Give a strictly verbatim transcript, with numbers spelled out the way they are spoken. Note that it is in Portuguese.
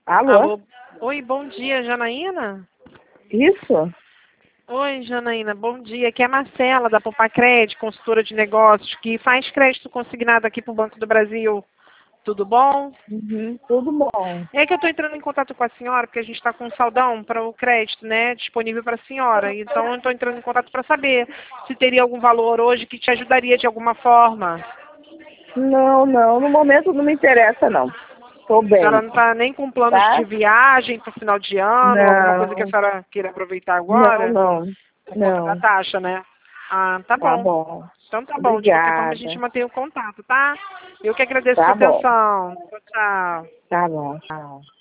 Alô? Alô. Oi, bom dia, Janaína? Isso? Oi, Janaína, bom dia. Aqui é a Marcela, da Popacred, consultora de negócios, que faz crédito consignado aqui para o Banco do Brasil. Tudo bom? Uhum, tudo bom. É que eu estou entrando em contato com a senhora, porque a gente está com um saldão para o crédito, né, disponível para a senhora. Então, eu estou entrando em contato para saber se teria algum valor hoje que te ajudaria de alguma forma. Não, não, no momento não me interessa, não. Tô A senhora bem, não está nem com planos tá? de viagem para o final de ano, alguma coisa que a Não, senhora queira aproveitar não, agora? não, Por conta da não. taxa, né? Ah, tá Tá bom. bom. Então tá bom. De qualquer forma, a gente Obrigada. mantém o contato, tá? Eu que agradeço sua Tá bom, atenção. Tchau, tchau. tá bom, tchau.